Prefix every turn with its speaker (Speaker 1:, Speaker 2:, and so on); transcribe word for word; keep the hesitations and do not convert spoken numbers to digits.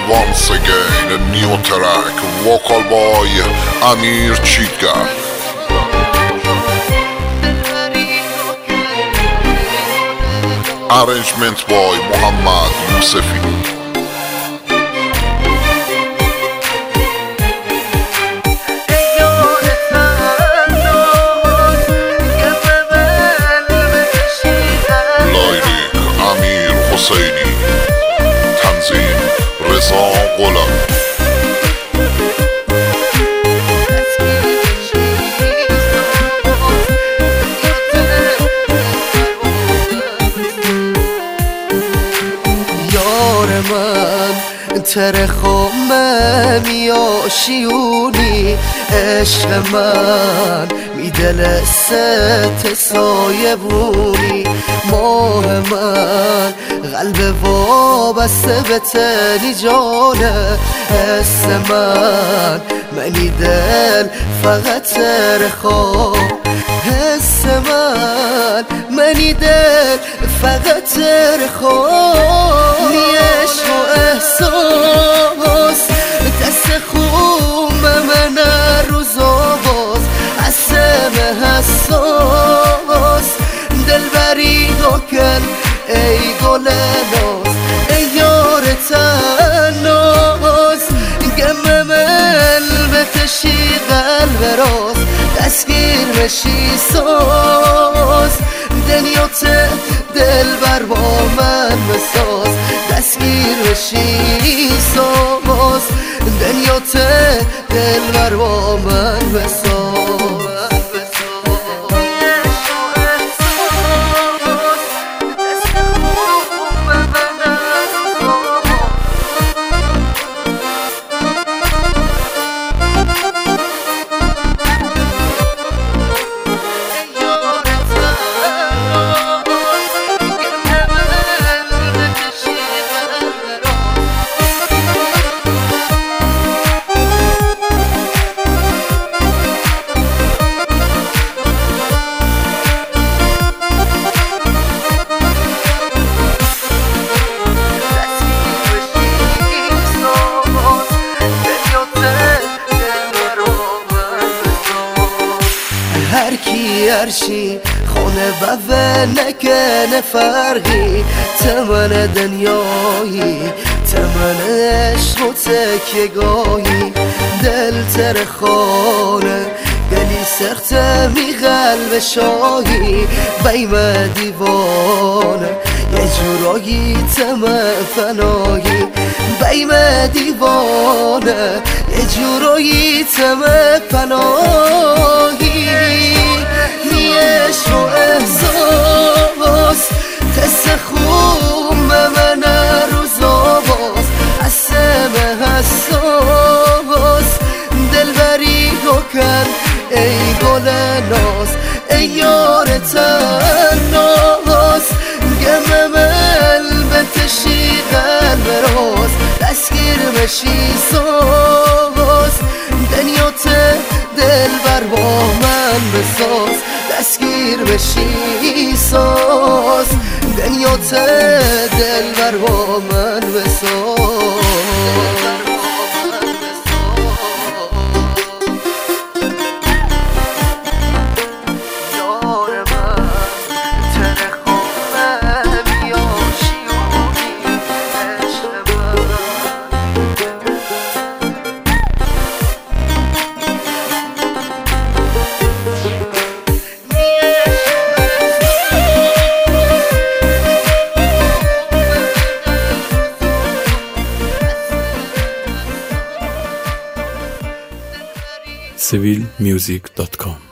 Speaker 1: once again a new track vocal by Amir Chica. Arrangement by Muhammad Yousefi. حسینی تنظیم رضا غلام.
Speaker 2: یار من ترخم میاشیونی عشق من میدل ست سایه بونی ماه من قلب وابسته به تنی جانه حس من منی دل فقط ترخم حس من منی دل فقط ترخم نیش و احساس دست خوم من روز باز حسم حساس دلبری کن ای گل ناز ای یار تناز گم من بتشی قلب راز دستگیر بشی ساز دنیات دل بر با من بساز دستگیر بشی ساز دنیات دل بر با من بساز. هر کی هرچی خونه بوه نکنه فرقی تمن دنیایی تمن عشق و تکیگاهی دل تر خانه دلی سخت می قلب شاهی بیم دیوانه یه جورایی تمن فنایی بیم دیوانه یه جورایی تمن فنایی نیش و احساس تست خوم من روزا باز حسم حساس دلبری کن ای گل ناز ای یار تناز گم من بتشی قلب راز دستگیر بشی ساز دنیات دل بر با من بساز دستگیر بشی ساز دنیات دل بر با من بساز.
Speaker 3: seville music dot com